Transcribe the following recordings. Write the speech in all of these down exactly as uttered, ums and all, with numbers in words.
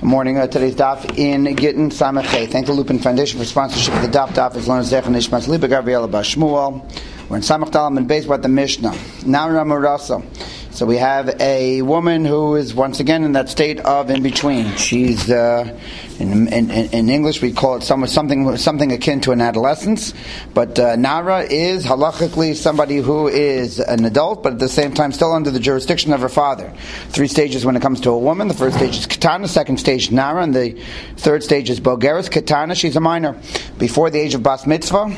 Good morning. Uh, today's daf in Gittin Samachay. Thank the Lupin Foundation for sponsorship of the daf. Daf is learned Zech and Nishmas Liba Gabriela Bashmuel. We're in Samach Dalam and based about the Mishnah. Nara Murasa. So we have a woman who is once again in that state of in between. She's uh, in, in, in English we call it some, something something akin to an adolescence, but uh, Nara is halachically somebody who is an adult, but at the same time still under the jurisdiction of her father. Three stages when it comes to a woman. The first stage is Katana, second stage Nara, and the third stage is Bogeres. Katana, she's a minor before the age of Bas Mitzvah.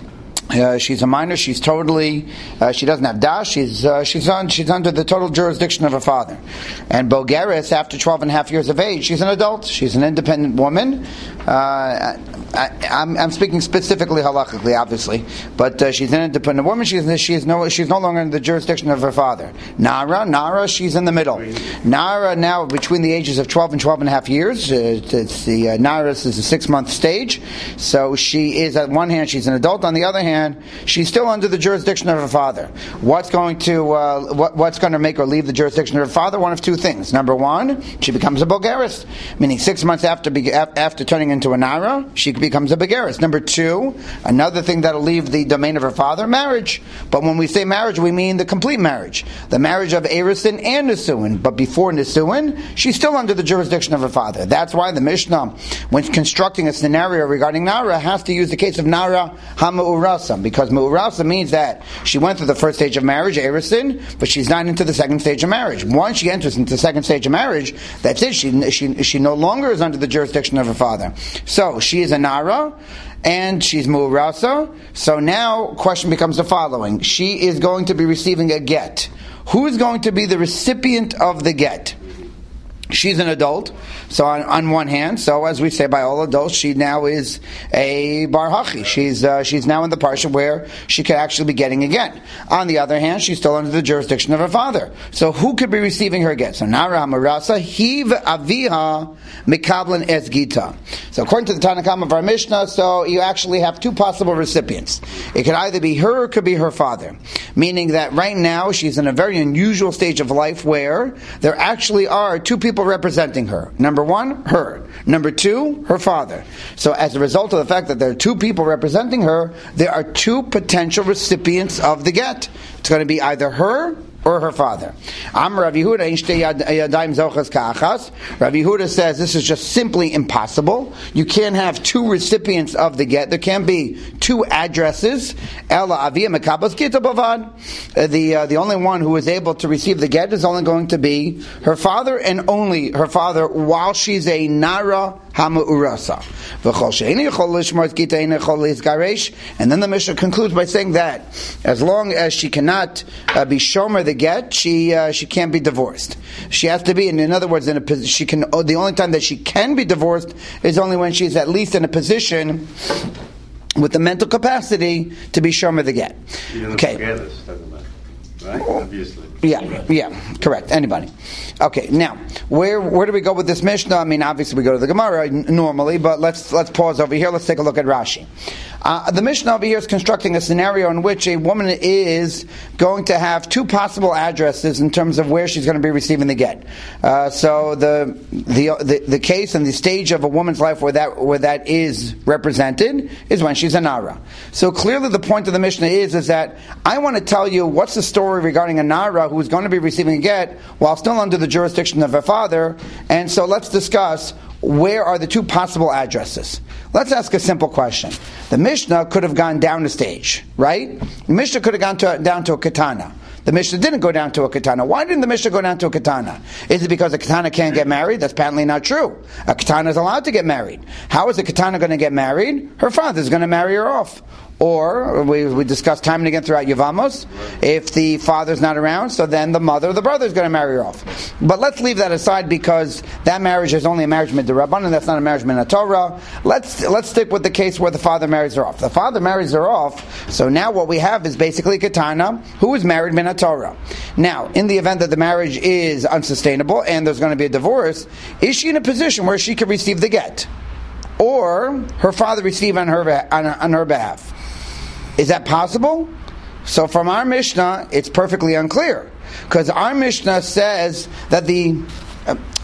Uh, she's a minor. She's totally. Uh, she doesn't have das. She's uh, she's on. She's under the total jurisdiction of her father. And Bogeres, after twelve and a half years of age, she's an adult. She's an independent woman. Uh, I, I'm, I'm speaking specifically halachically, obviously, but uh, she's an independent woman. She's she's no she's no longer in the jurisdiction of her father. Nara, Nara, she's in the middle. Nara now between the ages of twelve and twelve and a half years. Uh, it's the uh, Nara is a six month stage. So she is at one hand she's an adult. On the other hand, she's still under the jurisdiction of her father. What's going to uh, what, what's going to make her leave the jurisdiction of her father? One of two things. Number one, she becomes a Bogeres, meaning six months after after turning into a Nara, she becomes a Bogeres. Number two, another thing that'll leave the domain of her father, marriage. But when we say marriage, we mean the complete marriage, the marriage of Erisin and Nisuin. But before Nisuin, she's still under the jurisdiction of her father. That's why the Mishnah, when constructing a scenario regarding Nara, has to use the case of Nara HaMe'urasa, because Me'urasa means that she went through the first stage of marriage, Erisin, but she's not into the second stage of marriage. Once she enters into the second stage of marriage, that's it. She she she no longer is under the jurisdiction of her father. So she is a Nara, and she's Me'urasa. So now, question becomes the following: she is going to be receiving a get. Who is going to be the recipient of the get? She's an adult, so on, on one hand, so as we say by all adults, she now is a bar hachi. She's uh, she's now in the parsha where she could actually be getting a get. On the other hand, she's still under the jurisdiction of her father. So who could be receiving her get? So Nara Marasa, Hiv Aviha Mikablan Es Gita. So according to the Tanakam of our Mishnah, so you actually have two possible recipients. It could either be her or it could be her father. Meaning that right now she's in a very unusual stage of life where there actually are two people representing her. Number one, her. Number two, her father. So as a result of the fact that there are two people representing her, there are two potential recipients of the get. It's going to be either her or her father. Amar Rav Yehuda, Rav Yehuda says this is just simply impossible. You can't have two recipients of the get. There can't be two addresses. Ella Avia Mekabas Gita Bavad. The uh, the only one who is able to receive the get is only going to be her father, and only her father, while she's a Nara HaMe'urasa. And then the Mishnah concludes by saying that as long as she cannot uh, be shomer the get, she uh, she can't be divorced. She has to be, in, in other words, in a she can. Oh, the only time that she can be divorced is only when she's at least in a position with the mental capacity to be shomer the get. Okay. Right? Obviously. Yeah, yeah, correct. Anybody. Okay, now, where where do we go with this Mishnah? I mean, obviously we go to the Gemara n- normally, but let's let's pause over here. Let's take a look at Rashi. Uh, the Mishnah over here is constructing a scenario in which a woman is going to have two possible addresses in terms of where she's going to be receiving the get. Uh, so the, the the the case and the stage of a woman's life where that where that is represented is when she's a Nara. So clearly the point of the Mishnah is is that I want to tell you what's the story regarding a Nara who is going to be receiving a get while still under the jurisdiction of her father. And so let's discuss where are the two possible addresses. Let's ask a simple question. The Mishnah could have gone down a stage, right? The Mishnah could have gone to, down to a katana. The Mishnah didn't go down to a katana. Why didn't the Mishnah go down to a katana? Is it because a katana can't get married? That's patently not true. A katana is allowed to get married. How is a katana going to get married? Her father is going to marry her off. Or, we, we discussed time and again throughout Yevamos, if the father's not around, so then the mother or the brother is going to marry her off. But let's leave that aside because that marriage is only a marriage midrabanan, and that's not a marriage min Torah. Let's let's stick with the case where the father marries her off. The father marries her off, so now what we have is basically Katana, who is married min Torah. Now, in the event that the marriage is unsustainable and there's going to be a divorce, is she in a position where she can receive the get? Or her father receive on her on, on her behalf? Is that possible? So from our Mishnah, it's perfectly unclear. Because our Mishnah says that the uh,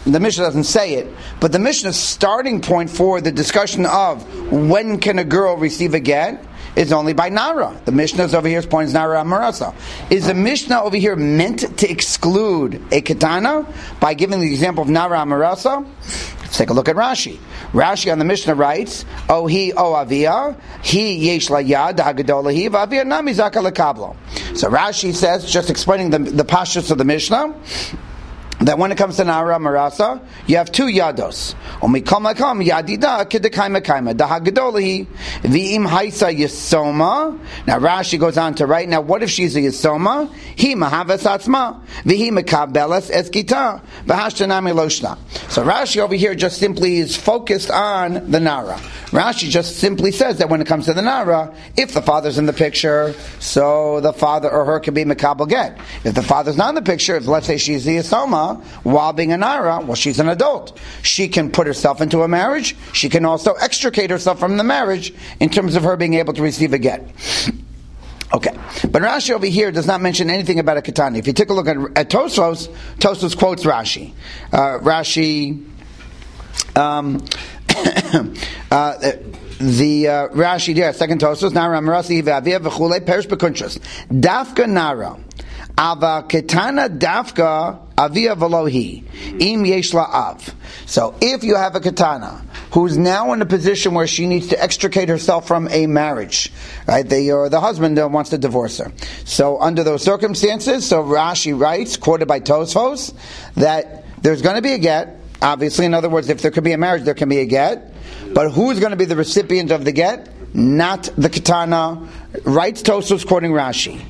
the Mishnah doesn't say it, but the Mishnah's starting point for the discussion of when can a girl receive a get is only by Nara. The Mishnah's over here points Nara Marasa. Is the Mishnah over here meant to exclude a Ketana by giving the example of Nara Marasa? Let's take a look at Rashi. Rashi on the Mishnah writes, "O he, O avia, he yesh la yad hagadola he, v'avia nami zaka lekablo." So Rashi says, just explaining the the pashtus of the Mishnah, that when it comes to Nara Marasa, you have two yados. Omikam lakam yadida kedekaima kaima dahagadolahi v'im haisa yisoma. Now Rashi goes on to write. Now, what if she's a yisoma? He mahavas atzma v'hi mekabelas eskita v'hashtanami loshna. So Rashi over here just simply is focused on the Nara. Rashi just simply says that when it comes to the Nara, if the father's in the picture, so the father or her can be mekabel get. If the father's not in the picture, if let's say she's the yisoma, while being a Nara, well, she's an adult. She can put herself into a marriage. She can also extricate herself from the marriage in terms of her being able to receive a get. Okay, but Rashi over here does not mention anything about a Ketana. If you take a look at, at Tosfos, Tosfos quotes Rashi. Uh, Rashi, um, uh, the uh, Rashi there, second Tosfos, Nara Marasi v'avia v'chulei perish b'kuntras. Dafka Nara. Ava ketana dafka avia velohi im yesh la av. So if you have a ketana who's now in a position where she needs to extricate herself from a marriage, right? They, or the husband uh, wants to divorce her. So under those circumstances, so Rashi writes, quoted by Tosfos, that there's going to be a get. Obviously, in other words, if there could be a marriage, there can be a get. But who's going to be the recipient of the get? Not the Ketana. Writes Tosfos quoting Rashi.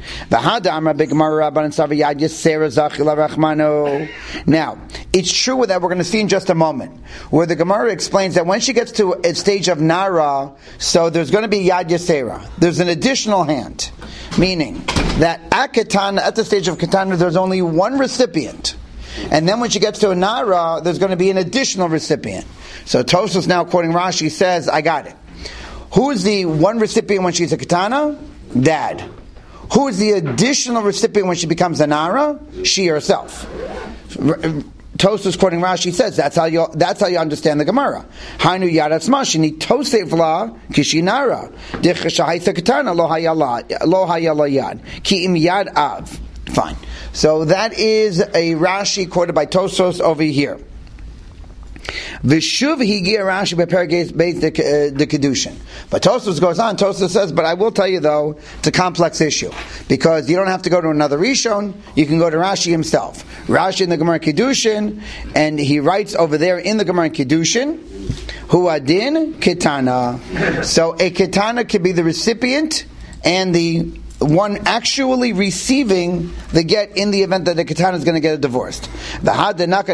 Now, it's true that we're going to see in just a moment, where the Gemara explains that when she gets to a stage of Nara, so there's going to be Yad Yasera. There's an additional hand. Meaning that at Ketana, at the stage of Ketana, there's only one recipient. And then when she gets to a Nara, there's going to be an additional recipient. So Tosfos now quoting Rashi says, I got it. Who is the one recipient when she's a Ketana? Dad. Who is the additional recipient when she becomes a Nara? She herself. Tosfos quoting Rashi says that's how you that's how you understand the Gemara. Hainu yadatzma sheni tosef la kishinara dechashahayta Ketana lo hayala lo hayala yad ki im yad av. Fine. So that is a Rashi quoted by Tosfos over here. Vishuv higia Rashi beperges beis the the kedushin. But Tosfos goes on. Tosfos says, but I will tell you though, it's a complex issue because you don't have to go to another Rishon. You can go to Rashi himself. Rashi in the Gemara Kedushin, and he writes over there in the Gemara Kedushin, Hu adin ketana. So a ketana could be the recipient and the one actually receiving the get in the event that the Ketana is going to get divorced. Now,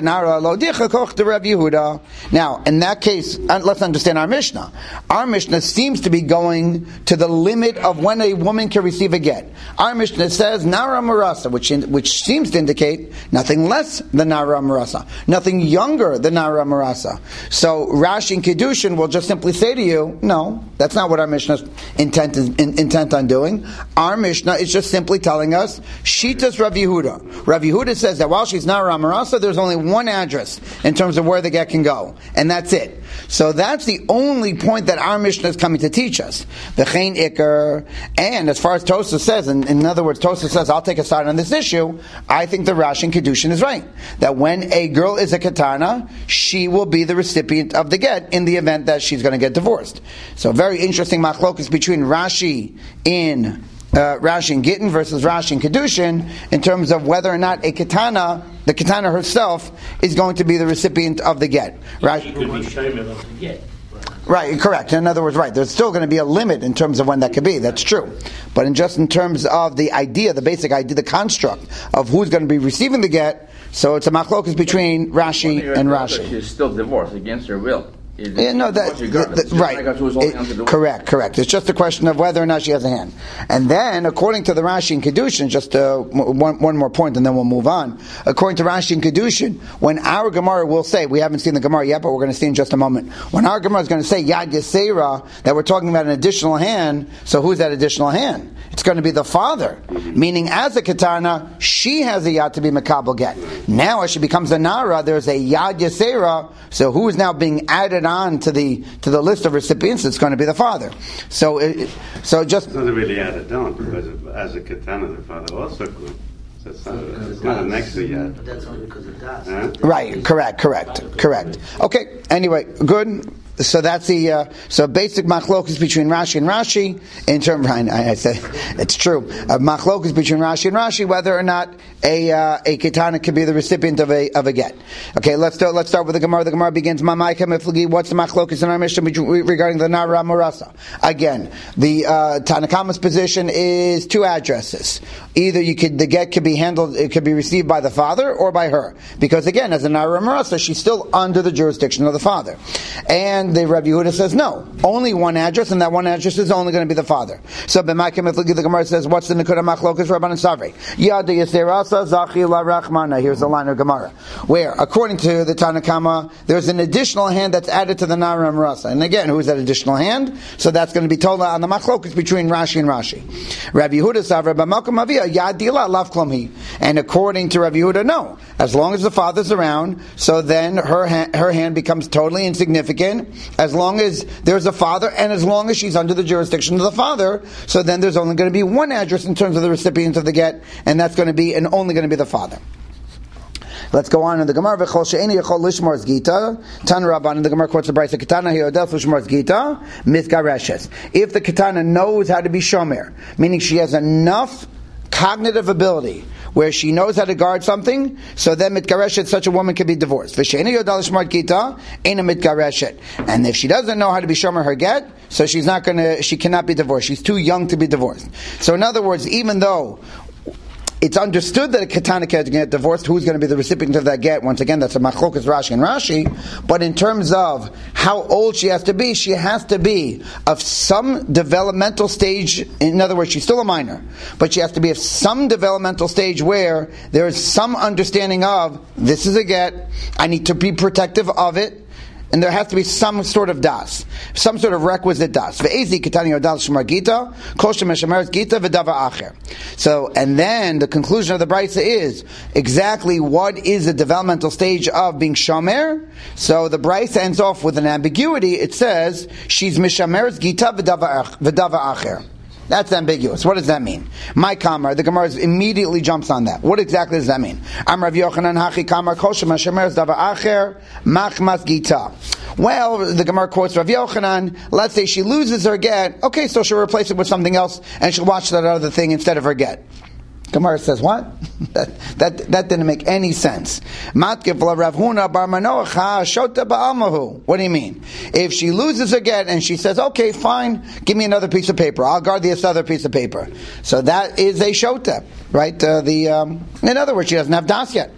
in that case, let's understand our Mishnah. Our Mishnah seems to be going to the limit of when a woman can receive a get. Our Mishnah says Nara Marasa, which in, which seems to indicate nothing less than Nara Marasa, nothing younger than Nara Marasa. So Rashi and Kedushin will just simply say to you, no, that's not what our Mishnah's intent is, in, intent on doing. Our Mishnah is just simply telling us Shitas Rav Yehuda. Rav Yehuda says that while she's Nara Marasa, there's only one address in terms of where the get can go, and that's it. So that's the only point that our Mishnah is coming to teach us. V'chein Iker, and as far as Tosfos says, in, in other words, Tosfos says, I'll take a side on this issue. I think the Rashi and Kedushin is right. That when a girl is a Ketana, she will be the recipient of the get in the event that she's going to get divorced. So very interesting machlokus between Rashi in Uh, Rashi and Gittin versus Rashi and Kedushin in terms of whether or not a Ketana, the Ketana herself, is going to be the recipient of the get. Right? She could be shaymer of the get. Right, correct. In other words, right, there's still going to be a limit in terms of when that could be. That's true. But in just in terms of the idea, the basic idea, the construct of who's going to be receiving the get, so it's a machlokas between Rashi and Rashi. She's still divorced against her will. Yeah, no, that, the, the, right. It, correct, correct. It's just a question of whether or not she has a hand. And then, according to the Rashi in Kedushin, just uh, one, one more point and then we'll move on. According to Rashi in Kedushin, when our Gemara will say, we haven't seen the Gemara yet, but we're going to see in just a moment, when our Gemara is going to say Yad Yisera, that we're talking about an additional hand, so who's that additional hand? It's going to be the father. Meaning, as a Katana, she has a Yad to be Makabel get. Now, as she becomes a Nara, there's a Yad Yisera, so who is now being added on to the to the list of recipients? It's going to be the father. So, it, so just it's not really added on because as a katana, the father also could. So it's not, it's not an extra yet. But that's only because of that. Huh? Right. Correct. Correct. Correct. Okay. Anyway, good. So that's the uh, so basic machlokus between Rashi and Rashi in terms. I, I say it's true. Uh, machlokus between Rashi and Rashi whether or not a uh, a ketana can be the recipient of a of a get. Okay, let's do, let's start with the Gemara. The Gemara begins. What's the machlokus in our Mishnah regarding the Nara Marasa? Again, the uh, Tanakama's position is two addresses. Either you could the get could be handled, it could be received by the father or by her, because again, as a Nara Marasa, she's still under the jurisdiction of the father, and And the Rabbi Yehuda says no, only one address, and that one address is only going to be the father. So b'makim if the Gemara says, what's the Nekuda Machlokas Rabbanan Savri? Yad Yisirasa Zachi La Rachmana. Here's the line of Gemara, where according to the Tanakama, there's an additional hand that's added to the Nara Marasa. And again, who is that additional hand? So that's going to be told on the Machlokas between Rashi and Rashi. Rabbi Yehuda Savri b'makom avia Yad Dila Lav Klomhi. And according to Rabbi Yehuda, no, as long as the father's around, so then her ha- her hand becomes totally insignificant. As long as there's a father, and as long as she's under the jurisdiction of the father, so then there's only going to be one address in terms of the recipient of the get, and that's going to be, and only going to be the father. Let's go on in the Gemara. V'chol she'eni yachol lishmor zgita. Tan Rabban in the Gemara quotes the Brisa Katana hiyodel lishmor zgita mitgareshes. If the Katana knows how to be shomer, meaning she has enough cognitive ability where she knows how to guard something, so then mitgareshet, such a woman can be divorced. V'she'eni yodal shmart gita, ena mitgareshet. And if she doesn't know how to be shomer her get, so she's not gonna, she cannot be divorced. She's too young to be divorced. So in other words, even though it's understood that a katana can get divorced, who's going to be the recipient of that get? Once again, that's a machlokas Rashi and Rashi. But in terms of how old she has to be, she has to be of some developmental stage. In other words, she's still a minor, but she has to be of some developmental stage where there is some understanding of, this is a get, I need to be protective of it, and there has to be some sort of das, some sort of requisite das. So, and then the conclusion of the Brisa is exactly what is the developmental stage of being shomer. So the Brisa ends off with an ambiguity. It says she's mishamer's gita v'dava acher. That's ambiguous. What does that mean? My kamar, the Gemara immediately jumps on that. What exactly does that mean? Am Rav Yochanan hachi kamar kol shemashemeres dava acher machmas gita. Well, the Gemara quotes Rav Yochanan. Let's say she loses her get. Okay, so she'll replace it with something else, and she'll watch that other thing instead of her get. Gemara says what? that, that that didn't make any sense. What do you mean? If she loses her get and she says, okay, fine, give me another piece of paper. I'll guard this other piece of paper. So that is a shota, right? Uh, the um, in other words, she doesn't have das yet.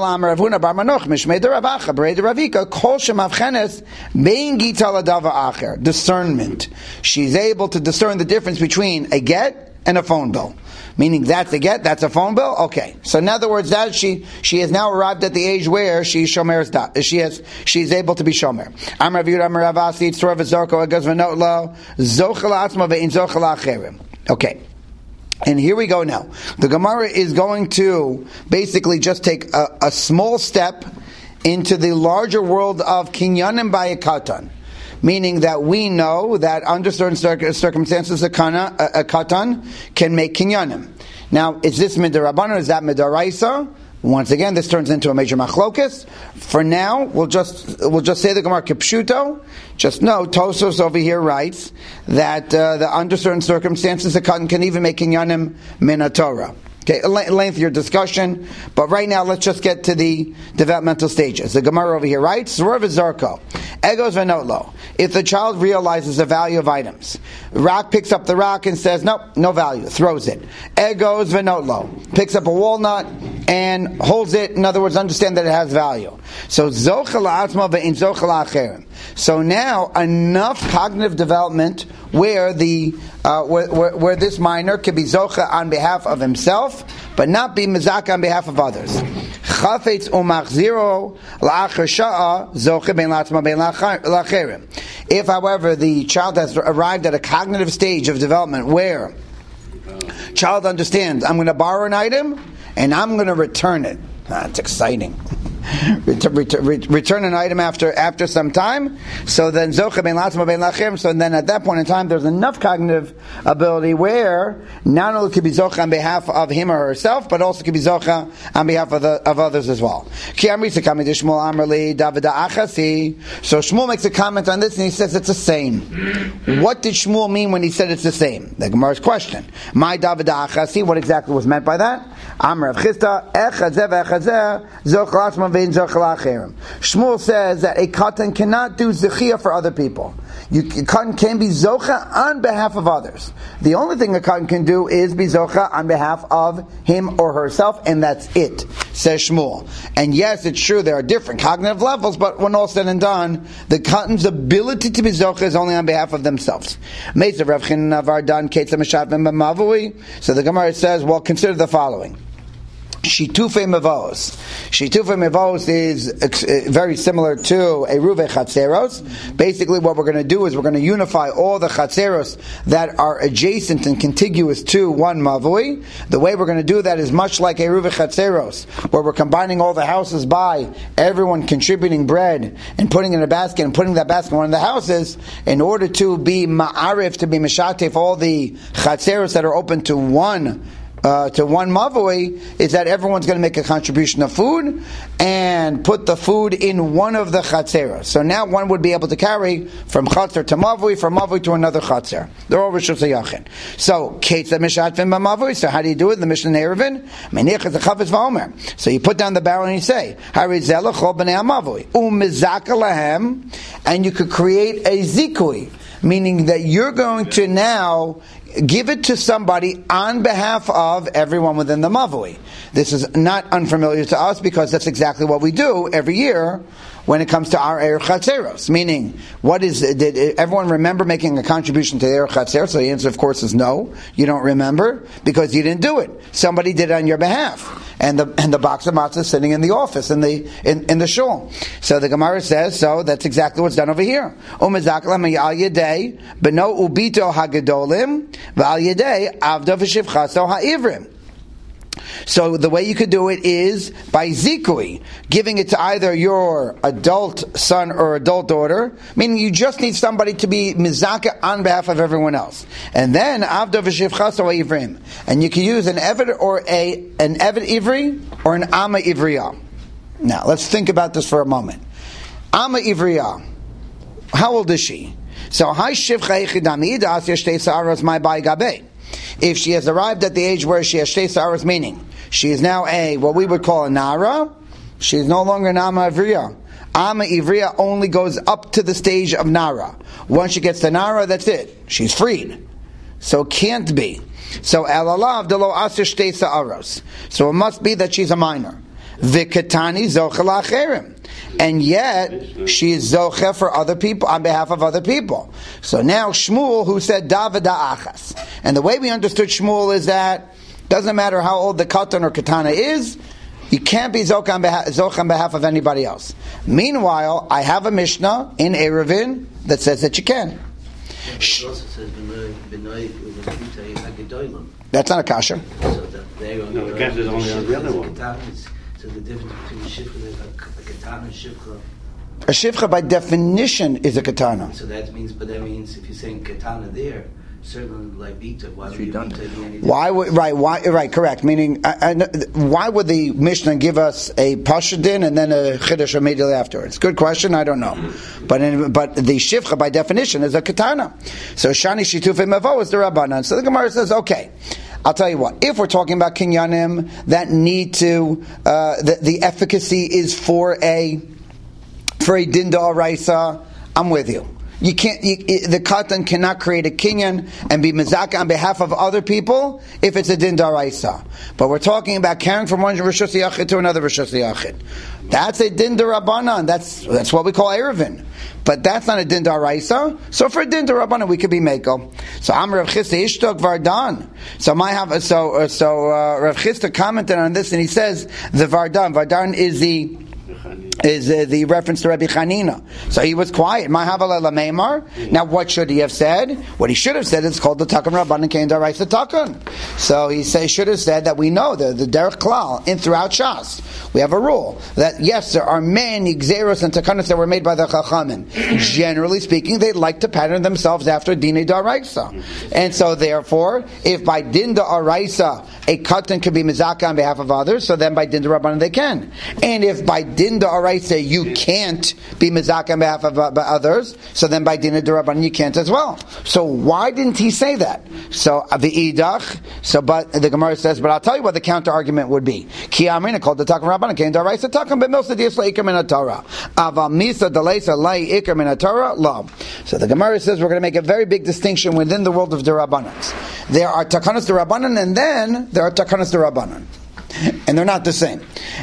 Discernment. She's able to discern the difference between a get and a phone bill. Meaning that's a get, that's a phone bill. Okay, so in other words, that she she has now arrived at the age where she's shomer's da. She has she's able to be shomer. Am Rav Yehuda Amar Rav Asi Tzor v'Zorko Agaz v'Notlo Zochel Atzma ve'in Zochel Acherim. Okay. And here we go now. The Gemara is going to basically just take a, a small step into the larger world of kinyanim by a katan. Meaning that we know that under certain circumstances a, kana, a, a katan can make kinyanim. Now, is this midarabanan or is that midaraisa? Once again, this turns into a major machlokus. For now, we'll just we'll just say the Gemara kipshuto. Just know, Tosos over here writes that uh, the under certain circumstances a katan can even make kinyanim min haTorah. Okay, a lengthier discussion, but right now let's just get to the developmental stages. The Gemara over here writes, Zorv Zarko, Egos Venotlo. If the child realizes the value of items, rock picks up the rock and says, nope, no value, throws it. Egos Venotlo. Picks up a walnut, and holds it, in other words, understand that it has value. So zocha la'atzma ve'in zocha la'acherim. So now enough cognitive development where the uh, where, where, where this minor could be zocha on behalf of himself, but not be mizaka on behalf of others. Chafetz umachziro la'acher sha'a zocha bein la'atzma bein la'acherim. If, however, the child has arrived at a cognitive stage of development where child understands, I'm going to borrow an item and I'm going to return it. Ah, it's exciting. Return, return, return an item after after some time. So then zocha ben latzma ben lachem. So then at that point in time, there's enough cognitive ability where not only could be zocha on behalf of him or herself, but also could be zocha on behalf of, the, of others as well. So Shmuel makes a comment on this and he says it's the same. What did Shmuel mean when he said it's the same? The Gemara's question. My David Achasi, what exactly was meant by that? Amr of Chista, echad zeh ve'echad zeh, zoch latzma ve'in zoch la'acherim. Shmuel says that a katan cannot do zechiyah for other people. You, a katan can be zocha on behalf of others. The only thing a katan can do is be zocha on behalf of him or herself, and that's it, says Shmuel. And yes, it's true there are different cognitive levels, but when all said and done, the katan's ability to be zocha is only on behalf of themselves. So the Gemara says, well, consider the following. Shitufei Mevos. Shitufei Mevos is very similar to Eruve Chatzeros. Basically what we're going to do is we're going to unify all the Chatzeros that are adjacent and contiguous to one Mavui. The way we're going to do that is much like Eruve Chatzeros, where we're combining all the houses by everyone contributing bread and putting it in a basket and putting that basket in one of the houses in order to be Ma'arif, to be Meshatef, all the Chatzeros that are open to one Uh, to one mavui, is that everyone's going to make a contribution of food and put the food in one of the chatzeros. So now one would be able to carry from chatzer to mavui, from mavui to another chatzer. They're all rishus hayachin. So ketz mishatvim b'mavui. So how do you do it? The Mishnah Eruvin meniach is a chavetz v'omer. So you put down the barrel and you say harizeh l'chol b'nei mavui umizaka lahem, and you could create a zikui, meaning that you're going to now give it to somebody on behalf of everyone within the Mavui. This is not unfamiliar to us because that's exactly what we do every year when it comes to our Eir Chatzeros. Meaning, what is, did everyone remember making a contribution to the Eir Chatzeros? So the answer, of course, is no. You don't remember because you didn't do it. Somebody did it on your behalf. And the and the box of matzah is sitting in the office, in the in, in the shul. So the Gemara says, so that's exactly what's done over here. Umezaklam al yedei beno ubito hagadolim v'al yedei avda v'shivchaso ha'ivrim. So the way you could do it is by zikui, giving it to either your adult son or adult daughter, meaning you just need somebody to be mizaka on behalf of everyone else. And then avda v'shivchaso ha'ivrim, and you can use an eved or a an eved ivri or an ama ivriya. Now let's think about this for a moment. Ama ivriya, how old is she? So hi shivcha echidami idas yashtei sa'aros my bai gabe. If she has arrived at the age where she has shtei sa'aros, meaning she is now a, what we would call a nara, she is no longer an ama ivriya. Ama ivriya only goes up to the stage of nara. Once she gets to nara, that's it. She's freed. So it can't be. So alalav delo asir shtei sa'aros. So it must be that she's a minor. Vikatani zocha la'acherim. And yet, she is zocha for other people, on behalf of other people. So now Shmuel, who said David Achas. And the way we understood Shmuel is that, doesn't matter how old the katan or katana is, you can't be zocha on behalf, zocha on behalf of anybody else. Meanwhile, I have a Mishnah in Eruvin that says that you can. Sh- That's not a kasha. No, the kasha is only on the other one. So the difference between a shivcha and a katana and shivcha. A shivcha by definition is a katana. So that means, but that means if you're saying katana there, certainly like bita, why would you bita be any Why would right? Why right? Correct. Meaning, I, I, why would the Mishnah give us a pashadin and then a chiddush immediately afterwards? Good question. I don't know, but in, but the shivcha by definition is a katana. So shani shitufei mavo is the rabbanan. So the Gemara says, okay. I'll tell you what, if we're talking about kinyanim that need to, uh, the, the efficacy is for a, for a dinda raisa, I'm with you. You can't. You, the katan cannot create a kinyan and be mezaka on behalf of other people if it's a din daraisa. But we're talking about carrying from one rishus yachid to another rishus yachid. That's a din darabanan. That's that's what we call erevin. But that's not a din daraisa. So for a din darabanan, we could be meko. So I'm Rav Chisda Ishtok Vardan. So my have so uh, so uh, Rav Chisda commented on this, and he says the Vardan. Vardan is the is uh, the reference to Rabbi Chanina. So he was quiet. Now what should he have said? What he should have said is called the Takan Rabbanan Kein Daraisa Takan. So he say, should have said that we know the, the Derech Klal in throughout Shas. We have a rule that yes, there are many Gzeros and Takanas that were made by the Chachamim. Generally speaking, they like to pattern themselves after Dinei Daraisa. And so therefore, if by Din Daraisa a Katan can be Mizaka on behalf of others, so then by Din Rabbanan they can. And if by Din Daraisa you can't be Mizaka on behalf of uh, others, so then by Din Rabbanan you can't as well. So why didn't he say that? So uh, the Idach, so but the Gemara says, but I'll tell you what the counter argument would be. Ki Amrina called the Takan Rabbanan Kein Daraisa Takan b'milsa diasla ikar min Torah. Aval misa deleisa lai ikar min Torah lo. So the Gemara says we're going to make a very big distinction within the world of Derabanans. There are Takanas Derabanan, and then there are Takanas Derabanan. And they're not the same.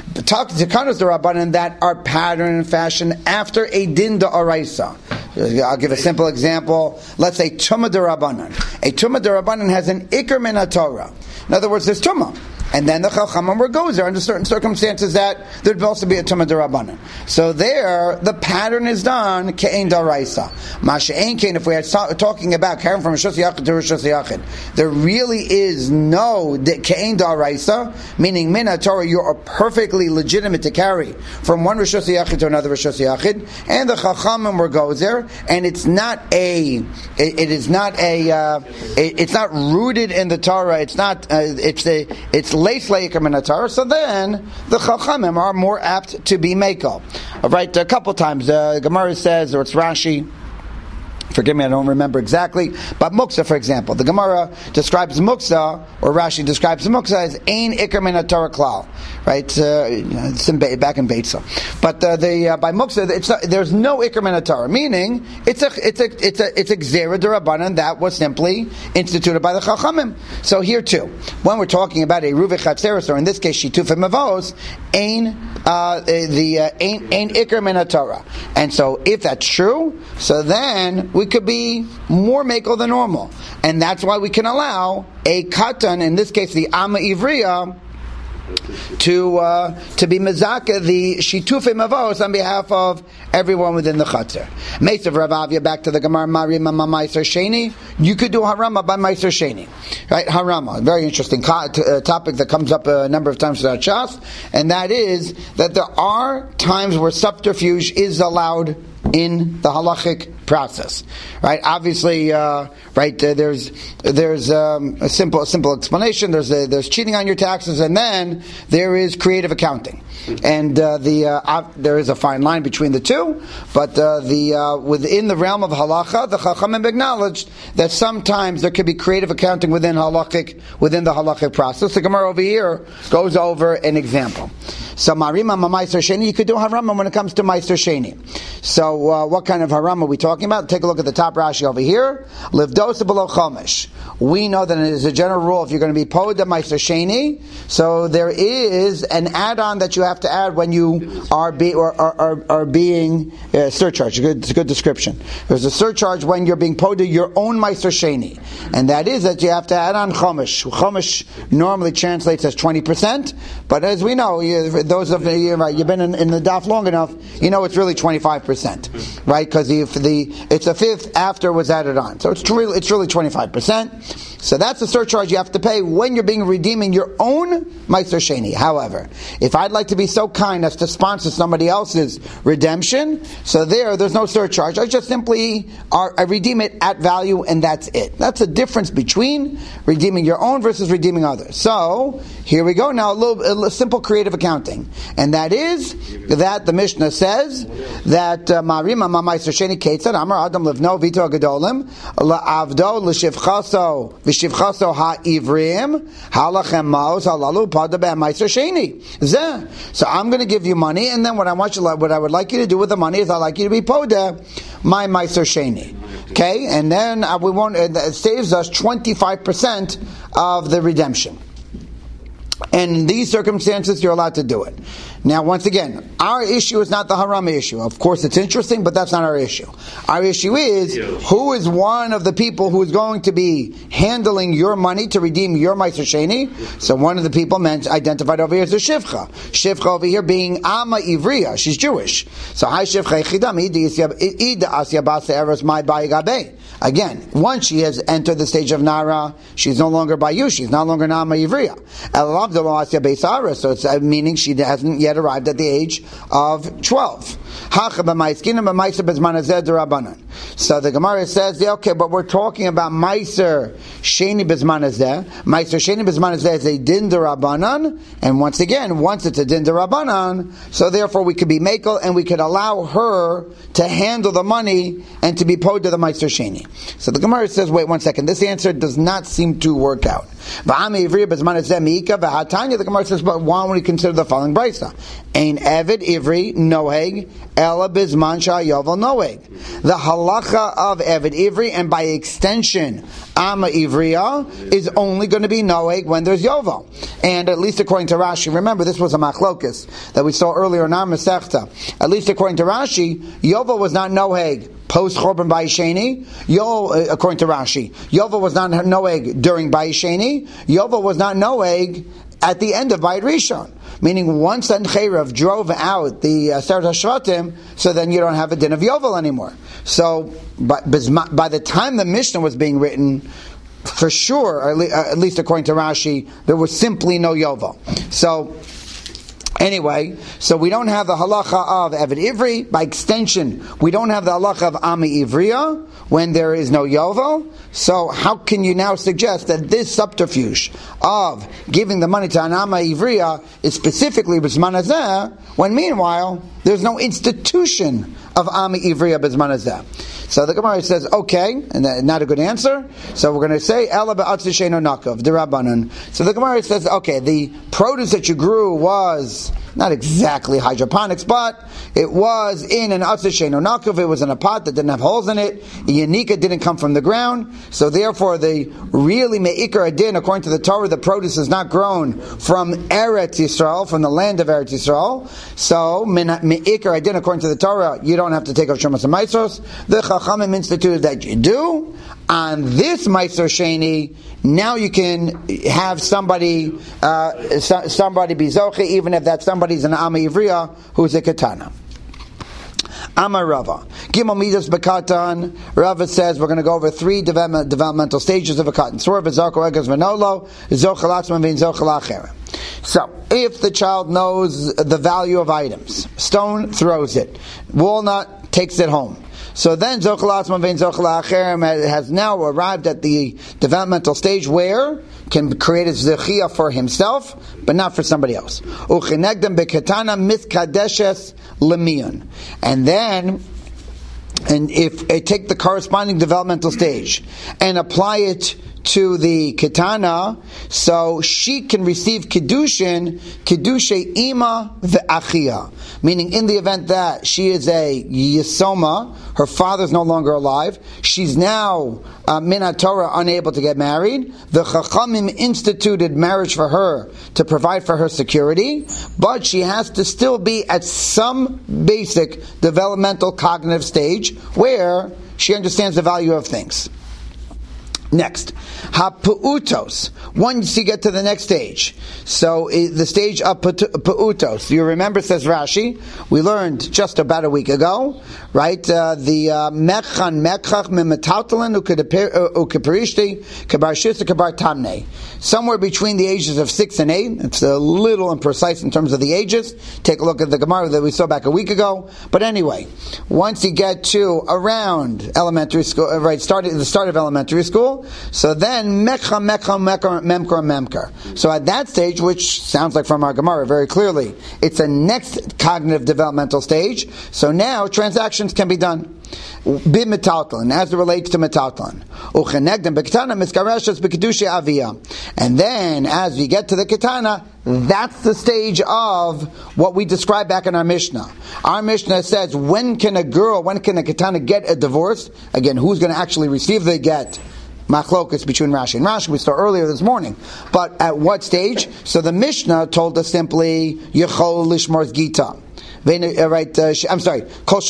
Takanas Derabanan that are pattern and fashion after a din da'araisa. I'll give a simple example. Let's say Tumah Derabanan. A Tumah Derabanan has an Iker min Torah. In other words, there's Tumah. And then the Chachamim were goes there under certain circumstances that there'd also be a Tumah Derabanan. So there, the pattern is done Ke'en Daraisa. Masha Ein Kein, if we are talking about carrying from Rishus Yachid to Rishus Yachid, there really is no Ke'en Daraisa, meaning Min Torah, you are perfectly legitimate to carry from one Rishus Yachid to another Rishus Yachid, and the Chachamim were goes there, and it's not a, it, it is not a, uh, it, it's not rooted in the Torah. It's not, uh, it's a, it's Leis leikar min Torah, so then the Chachamim are more apt to be Mekel. Right, a couple times, uh, Gemara says, or it's Rashi, forgive me, I don't remember exactly, but Muksa, for example, the Gemara describes Muksa, or Rashi describes Muksa as Ein Ikar Min Torah Klal, right? Uh, it's in, back in Beitza, but uh, the uh, by Muksa, it's not, there's no Ikar Min Torah, meaning it's a it's a it's a it's a Gzera D'Rabbanan that was simply instituted by the Chachamim. So here too, when we're talking about a Ruvei Chatzeros, or in this case Shitufei Mavos, Ein uh, the uh, Ein Ein Ikar Min Torah, and so if that's true, so then we could be more mekel than normal. And that's why we can allow a katan, in this case the Amma Ivriya, to uh, to be mezaka the shitufei mavos on behalf of everyone within the chutzner. Meisav Rav Avia, back to the Gemara Marima Ma'aser Sheni. You could do harama by Ma'aser Sheni, right? Harama, very interesting co- t- uh, topic that comes up a number of times throughout Shas, and that is that there are times where subterfuge is allowed in the halachic process, right? Obviously, uh, right? Uh, there's there's um, a simple a simple explanation. There's a, there's cheating on your taxes, and then there is creative accounting, and uh, the uh, uh, there is a fine line between the two. But uh, the uh, within the realm of halacha, the Chachamim acknowledged that sometimes there could be creative accounting within halachic within the halachic process. The Gemara over here goes over an example. So marima ma'aser sheni, you could do harama when it comes to ma'aser sheni. So uh, what kind of harama are we talking about? Take a look at the top Rashi over here. Livdosa below chomesh. We know that it is a general rule if you're going to be poed the ma'aser sheni, so there is an add-on that you have to add when you are be or are, are, are being uh, surcharged. It's a, good, it's a good description. There's a surcharge when you're being poed your own ma'aser sheni, and that is that you have to add on chomesh. Chomesh normally translates as twenty percent, but as we know, you, those of you, right, you've been in, in the daf long enough, you know it's really twenty-five percent, right? Because the, the it's a fifth after was added on, so it's really it's really twenty-five percent. So that's the surcharge you have to pay when you're being redeeming your own ma'aser sheni. However, if I'd like to be so kind as to sponsor somebody else's redemption, so there there's no surcharge. I just simply are, I redeem it at value, and that's it. That's the difference between redeeming your own versus redeeming others. So here we go now, a little, a little simple creative accounting. And that is that the Mishnah says that Marima Ma'aser Sheni Ketzad Amar Adam Livno Vito Gadolim La'avdo L'Shivchaso V'Shivchaso Ha'Ivrim Halachem Maos Halalu Pada B'Ma'aser Sheni. So I'm going to give you money, and then what I want you, what I would like you to do with the money is I'd like you to be poda my Meiser Sheni. Okay, and then uh, we won't. Uh, it saves us twenty-five percent of the redemption. And in these circumstances, you're allowed to do it. Now, once again, our issue is not the harama issue. Of course, it's interesting, but that's not our issue. Our issue is, who is one of the people who is going to be handling your money to redeem your Meiser Sheni? So one of the people meant, identified over here is the Shivcha. Shivcha over here being Ama Ivriya. She's Jewish. So, Hai Shivcha Echidam, Ida Asya Basa Eros Mai Bayigabe. Again, once she has entered the stage of Nara, she's no longer by you. She's no longer Nama Ivriya. So it's uh, meaning she hasn't yet arrived at the age of twelve. So the Gemara says, yeah, okay, but we're talking about Meiser Sheni Bezmanazeh. Meiser Sheni Bezmanazeh is a Din D'Rabbanan, and once again, once it's a Din D'Rabbanan, so therefore we could be Mekel and we could allow her to handle the money and to be paid to the Meiser Sheni. So the Gemara says, wait one second, this answer does not seem to work out. The Gemara says, but why don't we consider the following brisa? Ein Eved Ivri Noeg Ela Bizman Shah Yovel Noeg. The halacha of Eved Ivri, and by extension Ama Ivriya, is only going to be Noeg when there's Yovel. And at least according to Rashi, remember this was a machlokus that we saw earlier in our Masechta. At least according to Rashi, Yovel was not Noeg post Chorban Bayisheni. Yo, according to Rashi, Yovel was not Noeg during Bayisheni. Yovel was not Noeg at the end of Bayit Rishon. Meaning once then Chayrav drove out the uh, Seret HaShvatim, so then you don't have a din of Yovel anymore. So by, by the time the Mishnah was being written, for sure, or at least according to Rashi, there was simply no Yovel. So anyway, so we don't have the halacha of Eved Ivri. By extension, we don't have the halacha of Ami Ivriya when there is no Yovel. So how can you now suggest that this subterfuge of giving the money to an Ama Ivriya is specifically B'zman Hazeh, when meanwhile there's no institution of Ami Ivriya B'zman Hazeh? So the Gemara says, okay, and that, not a good answer. So we're going to say Ela B'atzah Sheino Nakav D'Rabbanan. So the Gemara says, okay, the produce that you grew was not exactly hydroponics, but it was in an Atzah Sheino Nakav. It was in a pot that didn't have holes in it. Yanika didn't come from the ground. So therefore, the really Me'ikar Adin, according to the Torah, the produce is not grown from Eretz Yisrael, from the land of Eretz Yisrael. So Me'ikar Adin, according to the Torah, you don't have to take off Shemas and Maisos. The Chachamim instituted that you do. On this Meiser Sheni, now you can have somebody, uh, somebody be Zoche, even if that somebody's an Ama Ivriya who's a Katana. Amar Rava. Gimel Midas Bekatan. Rava says we're going to go over three development, developmental stages of a cotton. Swerve, Zoko, Egas, Manolo, Zochalatzman, Vin Zochalachere. So, if the child knows the value of items, stone throws it, walnut takes it home. So then Zochalatzman Vein Zochalachere has now arrived at the developmental stage where can create a zechia for himself, but not for somebody else. Uchinegdem bekatana miskadeshes lemion. And then, and if I take the corresponding developmental stage and apply it to the Ketana, so she can receive Kedushin, Kedushe Ima ve'achia. Meaning in the event that she is a Yisoma, her father's no longer alive, she's now uh, Min HaTorah unable to get married. The Chachamim instituted marriage for her to provide for her security, but she has to still be at some basic developmental cognitive stage where she understands the value of things. Next, ha-pu'utos. Once you get to the next stage, so uh, the stage of pu'utos. You remember, says Rashi, we learned just about a week ago, right? Uh, the mechan mechach memetautalin ukeperishti kabar shisa kabar tamne. Somewhere between the ages of six and eight. It's a little imprecise in terms of the ages. Take a look at the Gemara that we saw back a week ago. But anyway, once you get to around elementary school, right, starting the start of elementary school. So then, mekha, mekha, mekha, memkar, memkar. So at that stage, which sounds like from our Gemara very clearly, it's a next cognitive developmental stage. So now transactions can be done. B'metaltalin, as it relates to metaltalin. Uchenegdem b'ketana miskareshes b'kedusha aviyah. And then, as we get to the ketana, that's the stage of what we described back in our Mishnah. Our Mishnah says, when can a girl, when can a ketana get a divorce? Again, who's going to actually receive the get? Machlokas between Rashi and Rashi. We saw earlier this morning. But at what stage? So the Mishnah told us simply, Yechol lishmor gita. Right, uh, I'm sorry.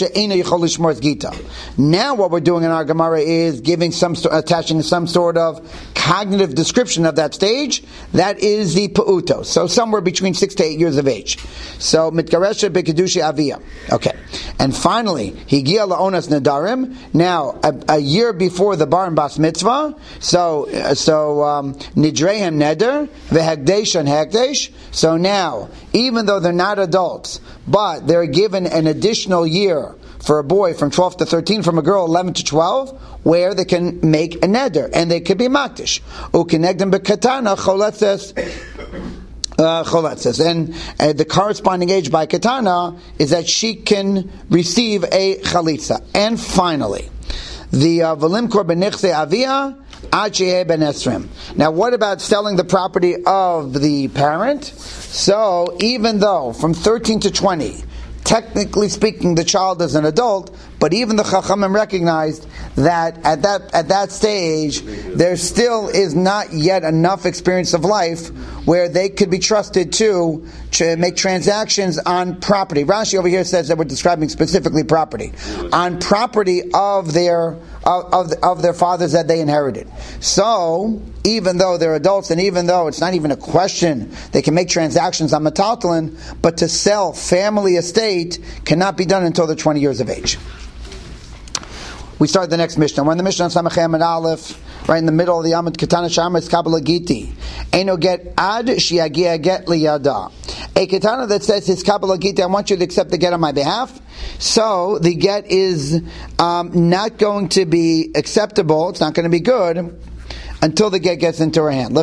Now, what we're doing in our Gemara is giving some, attaching some sort of cognitive description of that stage. That is the pa'uto. So somewhere between six to eight years of age. So mitgaresha bekedusha aviyah. Okay, and finally, higia laonas nadarim. Now, a, a year before the bar and bas mitzvah. So, uh, so um, nidrehem neder vehegdesh and hegdesh. So now, even though they're not adults, but they're given an additional year for a boy from twelve to thirteen, from a girl eleven to twelve, where they can make a neder, and they could be makdish. Ukenegdem bekatana choletzes choletzes. And uh, the corresponding age by katana is that she can receive a chalitza. And finally, the v'limkor b'nichse aviyah ad sheyeh ben esrim. Now, what about selling the property of the parent? So, even though from thirteen to twenty, technically speaking, the child is an adult, but even the Chachamim recognized that at that at that stage, there still is not yet enough experience of life where they could be trusted to, to make transactions on property. Rashi over here says that we're describing specifically property. On property of their of, of, of their fathers that they inherited. So, even though they're adults, and even though it's not even a question, they can make transactions on metaltalin, but to sell family estate cannot be done until they're twenty years of age. We start the next Mishnah. We're in the Mishnah on Samach Amud Aleph, right in the middle of the Amud Ketana Shama. It's Kabbalah Giti. Eino get ad shiagia get liyada. A Ketana that says his Kabbalah Giti, I want you to accept the get on my behalf. So the get is um, not going to be acceptable. It's not going to be good until the get gets into her hand. And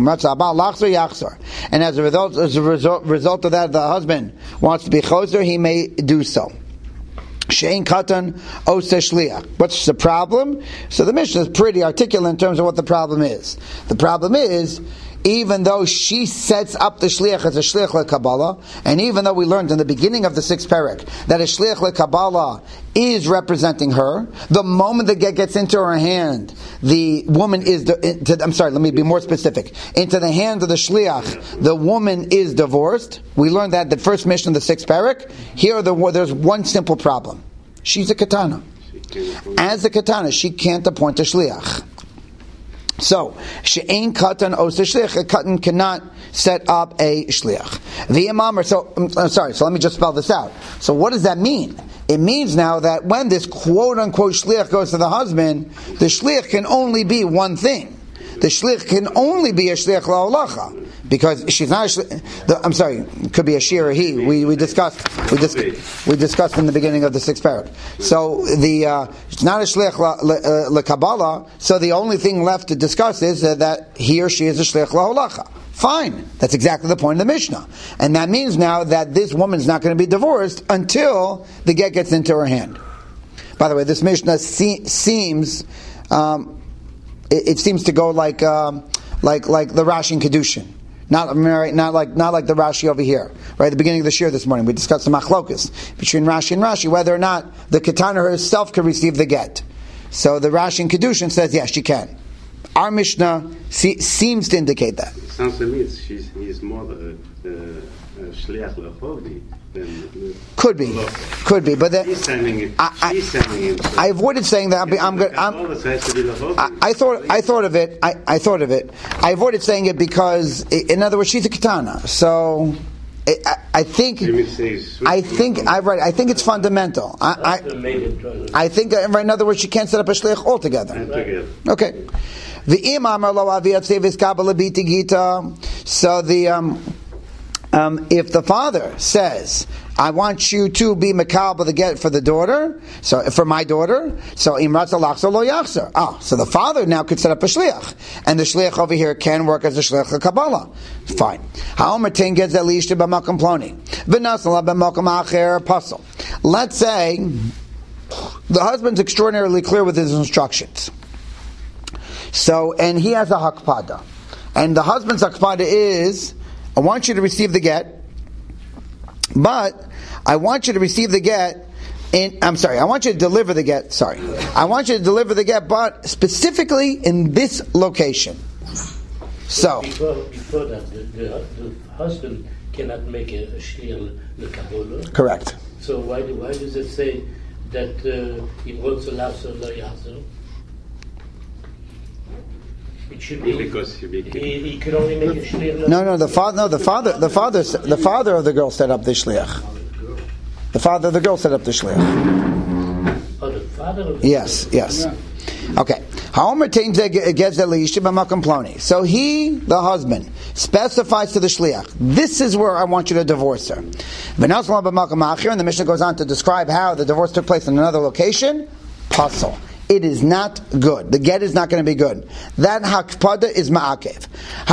as a result, as a result, result of that, the husband wants to be choser, he may do so. Shein katan ose shliach. What's the problem? So the Mishnah is pretty articulate in terms of what the problem is. The problem is, even though she sets up the shliach as a shliach leKabbalah, and even though we learned in the beginning of the sixth parak that a shliach leKabbalah is representing her, the moment the get gets into her hand, the woman is, into, I'm sorry, let me be more specific, into the hand of the shliach, the woman is divorced. We learned that the first mission of the sixth parak. Here the, there's one simple problem. She's a katana. As a katana, she can't appoint a shliach. So, she'ein katan osa shliach, a katan cannot set up a shliach. The imam, so, I'm sorry, so let me just spell this out. So what does that mean? It means now that when this quote-unquote shliach goes to the husband, the shliach can only be one thing. The shliach can only be a shliach la'olacha. Because she's not a shliach, the, I'm sorry, it could be a she or a he. We, we discussed we, dis, we discussed in the beginning of the sixth parak. So the uh, it's not a shliach leKabbalah, so the only thing left to discuss is uh, that he or she is a shliach la'olacha. Fine. That's exactly the point of the Mishnah. And that means now that this woman's not going to be divorced until the get gets into her hand. By the way, this Mishnah se- seems, um, it, it seems to go like, um, like, like the Rashi and Kedushin. Not, not like, not like the Rashi over here. Right at the beginning of the shir this morning, we discussed the machlokas between Rashi and Rashi, whether or not the Ketana herself can receive the get. So the Rashi and Kedushin says, yes, she can. Our Mishnah see, seems to indicate that. It sounds to me she's, he's more the shliach leChovdi than could be, could be, but then he's sending it. I, I, she's sending it. I avoided saying that. I'm, I'm good. I'm, I, I thought, I thought of it. I, I thought of it. I avoided saying it because, in other words, she's a katana. So. I, I think I think I right. I think it's fundamental. I I, I think right. In other words, she can't set up a shliach altogether. Okay. The imam lo aviyat sevis kabbalah biti gita. So the um, um, if the father says, I want you to be makabel the get for the daughter, so for my daughter, so imratza lachzor lo yachzor. Ah, so the father now could set up a shliach, and the shliach over here can work as a shliach leKabbalah. Fine. Ha'omer ten gets at least b'makom ploni, v'nasala b'makom acher puzzle. Let's say the husband's extraordinarily clear with his instructions. So, and he has a hakpada. And the husband's hakpada is, I want you to receive the get, but I want you to receive the get in, I'm sorry, I want you to deliver the get, sorry. I want you to deliver the get, but specifically in this location. So, before, before that, the, the, the husband cannot make a, a shlir l'kabola. Correct. So why do, why does it say that im rotzo laso lo yaso? It should be because he, he, he could only make a shlir. No, no, the father, no, the father, the father, the father of the girl set up the shliach. The father of the girl set up the shliach. Oh, the father of the Yes, yes. Okay. So he, the husband, specifies to the shliach, this is where I want you to divorce her. And the Mishnah goes on to describe how the divorce took place in another location. Pasul. It is not good. The get is not going to be good. That hakpada is ma'akev.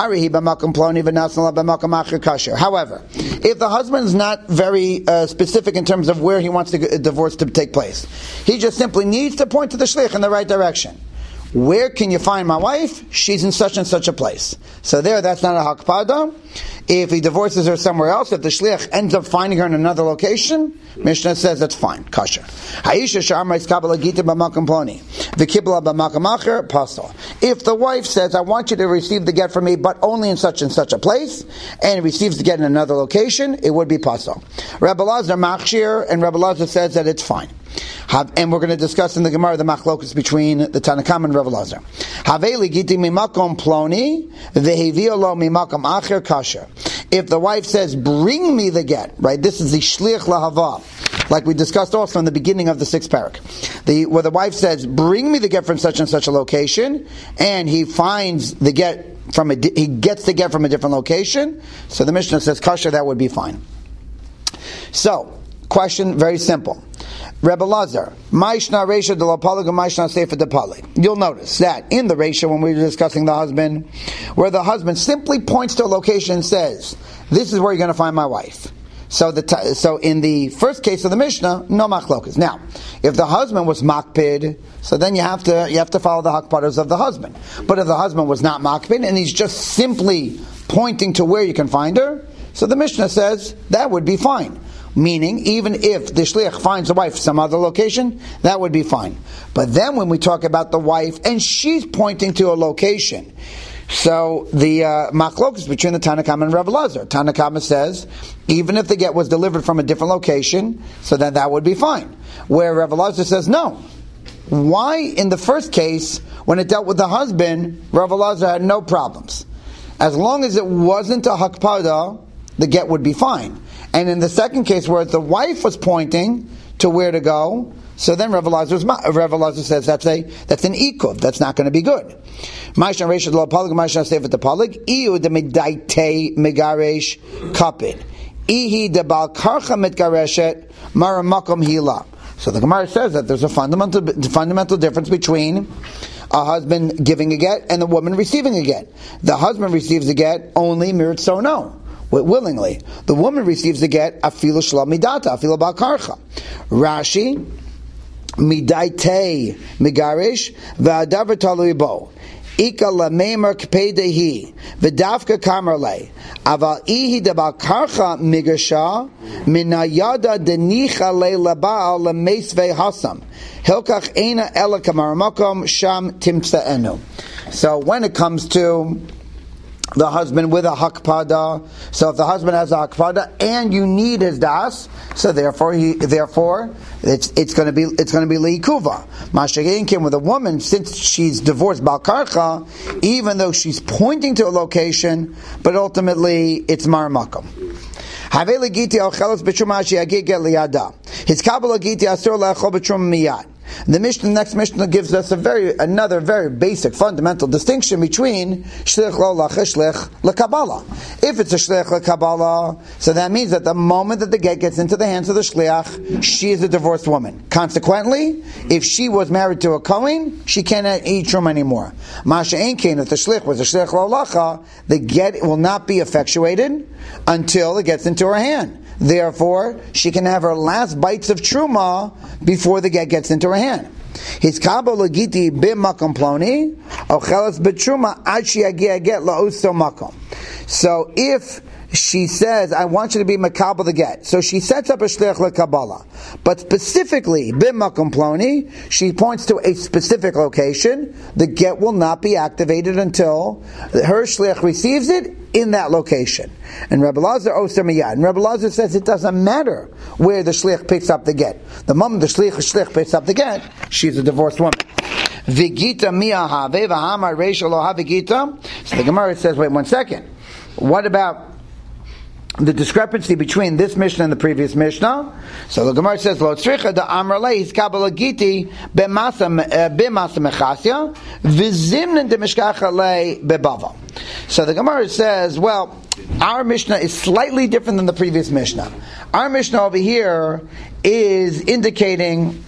However, if the husband is not very uh, specific in terms of where he wants the divorce to take place, he just simply needs to point to the shliach in the right direction. Where can you find my wife? She's in such and such a place. So there, that's not a hakpada. If he divorces her somewhere else, if the shliach ends up finding her in another location, Mishnah says that's fine, kasher. If the wife says, I want you to receive the get from me, but only in such and such a place, and receives the get in another location, it would be pasal. Rebbe Lazar machshir, and Rebbe Lazar says that it's fine. Have, and we're going to discuss in the Gemara the machlokus between the Tanakam and Rebbe Lazar. Haveli giti mimakom ploni vehevio lo mimakom acher kasher. If the wife says, bring me the get, right? This is the shliach lahava, like we discussed also in the beginning of the sixth parak. The, where the wife says, bring me the get from such and such a location, and he finds the get from a, he gets the get from a different location, so the Mishnah says, kasher, that would be fine. So, question, very simple. Rebbe Lazar, Maishna Reisha de la Palig and Maishna Sefer de Palig. You'll notice that in the Reisha, when we were discussing the husband, where the husband simply points to a location and says, this is where you're going to find my wife. So the t- so in the first case of the Mishnah, no machlokas. Now, if the husband was makpid, so then you have to you have to follow the hakpadas of the husband. But if the husband was not makpid and he's just simply pointing to where you can find her, so the Mishnah says that would be fine. Meaning, even if the shliach finds the wife some other location, that would be fine. But then when we talk about the wife, and she's pointing to a location, so the uh, machlokas between the Tanakam and Rebbe Lazar. Tanakam says, even if the get was delivered from a different location, so then that would be fine. Where Rebbe Lazar says, no. Why, in the first case, when it dealt with the husband, Rebbe Lazar had no problems. As long as it wasn't a hakpada, the get would be fine. And in the second case, where the wife was pointing to where to go, so then Rebbe Lazar says that's a that's an ikuv. That's not going to be good. Ma'ishna reisha de la palig, ma'ishna sefer de palig. Iu de midaitei megaresh kapid. Ihi de bal karcha mitgareshet mara makom hila. So the Gemara says that there's a fundamental fundamental difference between a husband giving a get and the woman receiving a get. The husband receives a get only miritzono, willingly. The woman receives the get afilu shla midata, afilu bal karcha. Rashi midaitei megarish v'adavar talui bo. Ika lamemer kpeidehi v'davka kamerle aval ihi debal karcha migasha minayada denicha le labal lemesve hasam hilkach eina ela kamaramakom sham timtsaenu. So when it comes to the husband with a hakpada, so if the husband has a hakpada and you need his das, so therefore he, therefore it's it's going to be it's going to be leikuva. Mashagin with a woman, since she's divorced balkarcha, even though she's pointing to a location, but ultimately it's marmakom. Haveli giti al chelos b'trumashi agigel liyada. His kabbalah giti asur le'achol b'trum miyad. The Mishnah, the next Mishnah gives us a very another very basic fundamental distinction between shlich lo lach shlich lekabbalah. If it's a shlich lekabbalah, so that means that the moment that the get gets into the hands of the shliach, she is a divorced woman. Consequently, if she was married to a kohen, she cannot eat trum anymore. Masha ein kain, if the shlich was a shlich lo lacha, the get will not be effectuated until it gets into her hand. Therefore, she can have her last bites of truma before the get gets into her hand. His kabo legiti b'makom ploni, ochelas b'truma ad sheyagia get la'uso makom. So if she says, I want you to be makabel the get. So she sets up a shliach lekabbalah. But specifically, b'makom ploni, she points to a specific location. The get will not be activated until her shliach receives it in that location. And Rebbe Lazar oster miyad. And Rebbe Lazar says it doesn't matter where the shliach picks up the get. The moment the shliach, shliach picks up the get, she's a divorced woman. Vigita miyahave v'hamar reisha lo havigita. So the Gemara says, wait one second. What about the discrepancy between this Mishnah and the previous Mishnah? So the Gemara says, Lo tzricha da amrale his kabbalah giti b'masa mechasya v'zimnen de mishkacha le bebava. So the Gemara says, well, our Mishnah is slightly different than the previous Mishnah. Our Mishnah over here is indicating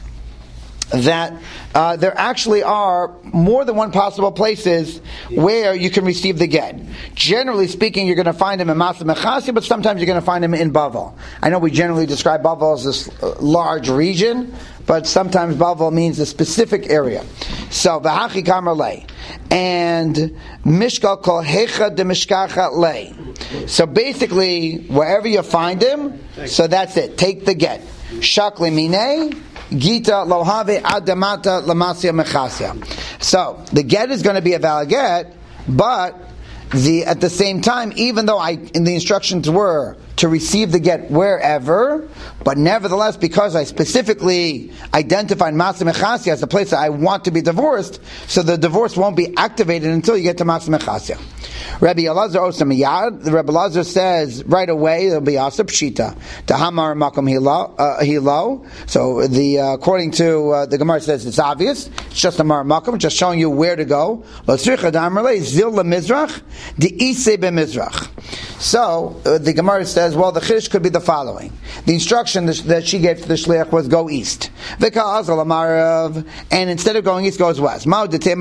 that uh, there actually are more than one possible places where you can receive the get. Generally speaking, you're going to find them in Masa Mechasi, but sometimes you're going to find them in Bavel. I know we generally describe Bavel as this uh, large region, but sometimes Bavel means a specific area. So, V'hachi Kamar Lei. And Mishkal Kol Hecha de Mishkacha Lei. So basically, wherever you find them, so that's it. Take the get. Shakli Minei, Gita lohave adamata lamasya mechasya. So the get is going to be a valid get, but the at the same time, even though I in the instructions were to receive the get wherever, but nevertheless, because I specifically identified Masya Mechasya as the place that I want to be divorced, so the divorce won't be activated until you get to Masya Mechasya. Rabbi Elazar Osam Yad, the Rabbi Elazar says right away there'll be Asa Pshita to Hamar Makom Hilo. So the uh, according to uh, the Gemara says it's obvious. It's just a Mar Makom, just showing you where to go. L'tzricha d'Amrle Zil leMizrach de'Isei beMizrach. So uh, the Gemara says, well, the Chiddush could be the following: the instruction that she gave to the shliach was go east, and instead of going east, goes west. So the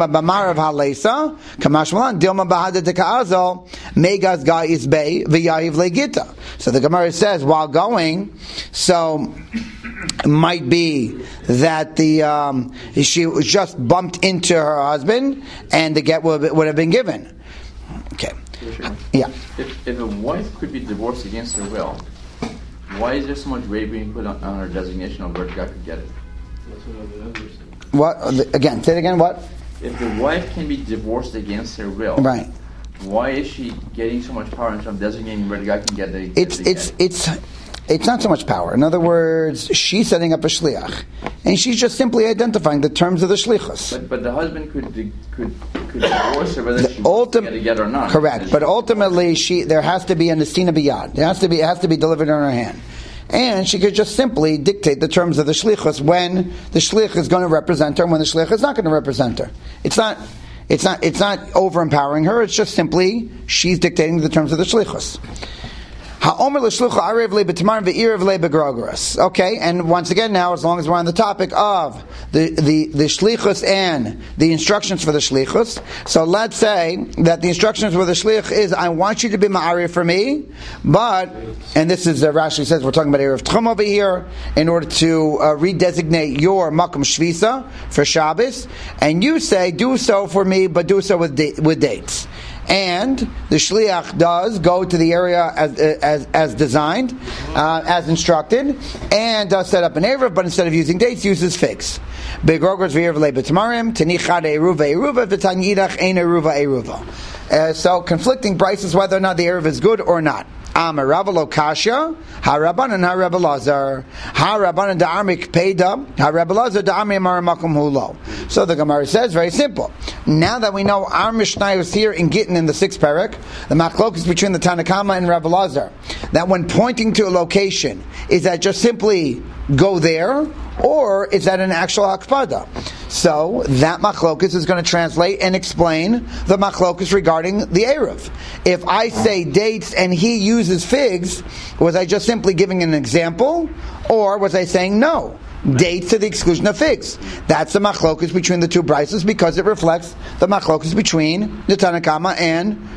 Gemara says, while going, so it might be that the um, she was just bumped into her husband, and the get would, would have been given. Okay. Yeah. If, if a wife could be divorced against her will, why is there so much weight being put on, on her designation of where the guy could get it? What again? Say it again. What? If the wife can be divorced against her will, right? Why is she getting so much power in terms of designating where the guy can get the? It's the it's get? it's. It's not so much power. In other words, she's setting up a shliach, and she's just simply identifying the terms of the shlichus. But, but the husband could could could divorce her whether the she ultim- wants to get it yet or not. Correct, but ultimately, she there has to be a nestina biyad. There has to be it has to be delivered in her hand, and she could just simply dictate the terms of the shlichus when the shlich is going to represent her, and when the shlich is not going to represent her. It's not. It's not. It's not over empowering her. It's just simply she's dictating the terms of the shlichus. Okay, and once again now, as long as we're on the topic of the, the, the shlichus and the instructions for the shlichus, so let's say that the instructions for the shlich is, I want you to be ma'ari for me, but, and this is, uh, Rashi says, we're talking about Erev Tchum over here, in order to uh, redesignate your makom shvisa for Shabbos, and you say, do so for me, but do so with, da- with dates. And the shliach does go to the area as as, as designed, uh, as instructed, and does set up an eruv, but instead of using dates, uses figs. Begorgos v'eruv le'betamarim tenichad eruva eruva v'tanyidach ein eruva eruva. So conflicting prices whether or not the eruv is good or not. Amarav lo kasha, harabanan harab Lazar, harabanan da'amik peda, harab Lazar da'amik maramakum hulo. So the Gemara says, very simple. Now that we know our Mishnah is here in Gittin in the sixth parak, the machlok is between the Tanakama and Rabbi Lazar, that when pointing to a location, is that just simply go there, or is that an actual akpada? So that machlokus is going to translate and explain the machlokus regarding the eruv. If I say dates and he uses figs, was I just simply giving an example, or was I saying no? Dates to the exclusion of figs. That's the machlokus between the two brises, because it reflects the machlokus between the Tanakama and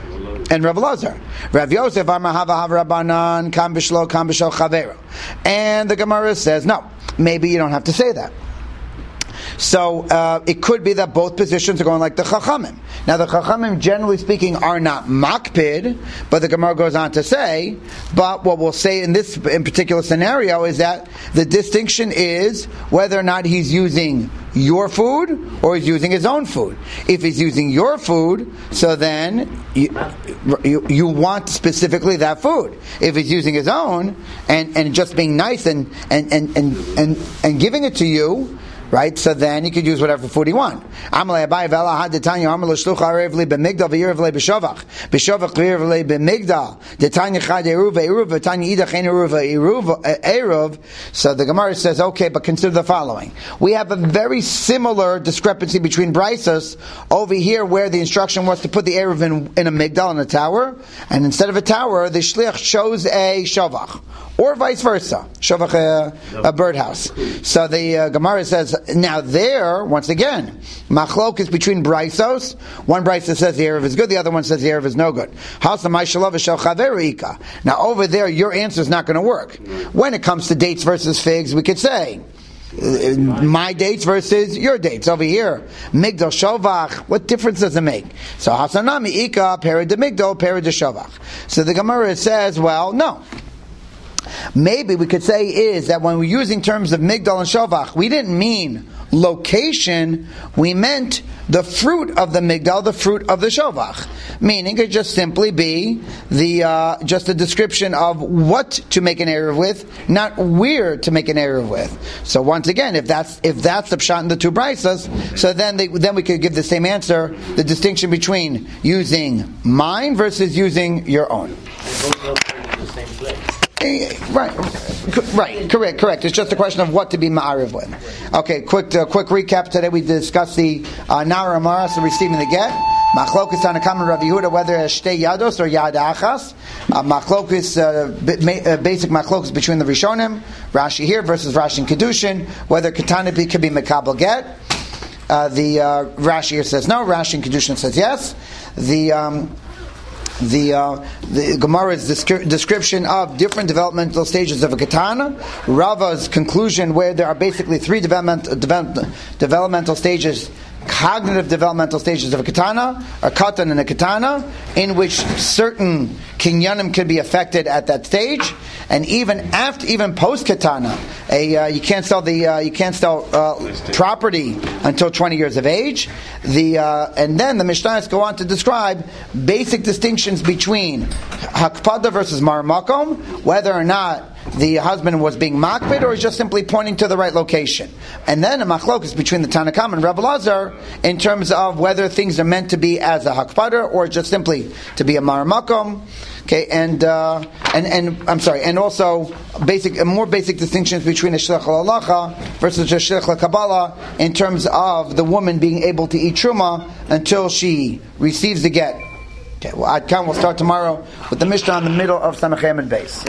and Rav Elazar. Rav Yosef Amar Hava Hava Rabbanan Kam Bishlo Kam Bishlo Chavero. And the Gemara says, no, maybe you don't have to say that. So uh, it could be that both positions are going like the Chachamim. Now the Chachamim, generally speaking, are not makpid, but the Gemara goes on to say, but what we'll say in this in particular scenario is that the distinction is whether or not he's using your food or he's using his own food. If he's using your food, so then you, you, you want specifically that food. If he's using his own and, and just being nice and and, and, and, and and giving it to you, right? So then you could use whatever food you want. Amalei Abai Vela Had Detanya Amalei Shlucha Arevli B'Migdal V'Yirevli B'Shovach B'Shovach V'Yirevli B'Migdal Detanya Chad Eruv Eruv Detanya Idach Ein Eruv Eruv Eruv. So the Gemara says, okay, but consider the following: we have a very similar discrepancy between Brisos over here, where the instruction was to put the Eruv in, in a Migdal in a tower, and instead of a tower, the Shliach chose a Shovach, or vice versa, Shovach a, a birdhouse. So the uh, Gemara says, now there, once again, machlok is between Brisos. One Brisos says the Erev is good, the other one says the Erev is no good. Now over there, your answer is not going to work. When it comes to dates versus figs, we could say, my dates versus your dates. Over here, Migdal Shovach, what difference does it make? So Hasanami Ika, Peri de Migdal, Peri de Shovach. So the Gemara says, well, no. Maybe we could say is that when we're using terms of Migdal and Shovach, we didn't mean location, we meant the fruit of the Migdal, the fruit of the Shovach. Meaning it just simply be the uh, just a description of what to make an Erev with, not where to make an Erev with. So once again, if that's if that's the pshat in the two braysos, so then they, then we could give the same answer, the distinction between using mine versus using your own. The same place. Right, right, correct, correct. It's just a question of what to be ma'ariv with. Okay, quick, uh, quick recap. Today we discussed the uh, Nara Amara, so receiving the get. Machlokus on a common Rav Yehuda, whether it's shtei yados or yad achas. Uh, machlokus, uh, b- uh, basic machlokus between the Rishonim, Rashi here versus Rashi in Kedushin, whether katana could be mekabel get. Uh, the uh, Rashi here says no. Rashi in Kedushin says yes. The um, The uh, the Gemara's descri- description of different developmental stages of a katana, Rava's conclusion where there are basically three development, develop, developmental stages, cognitive developmental stages of a katana, a katan and a katana, in which certain kinyanim can be affected at that stage, and even after, even post katana, a uh, you can't sell the uh, you can't sell uh, property until twenty years of age. The uh, and then the Mishnayos go on to describe basic distinctions between hakpada versus mar makom, whether or not the husband was being makbid or is just simply pointing to the right location. And then a machlokus between the Tanakam and Rav Elazar in terms of whether things are meant to be as a hakpada or just simply to be a mar makom. Okay, and uh, and and I'm sorry, and also basic, more basic distinctions between a shliach halacha versus a shliach kabbalah in terms of the woman being able to eat truma until she receives the get. Okay, well, I'd count. We'll start tomorrow with the Mishnah in the middle of Samachem and base.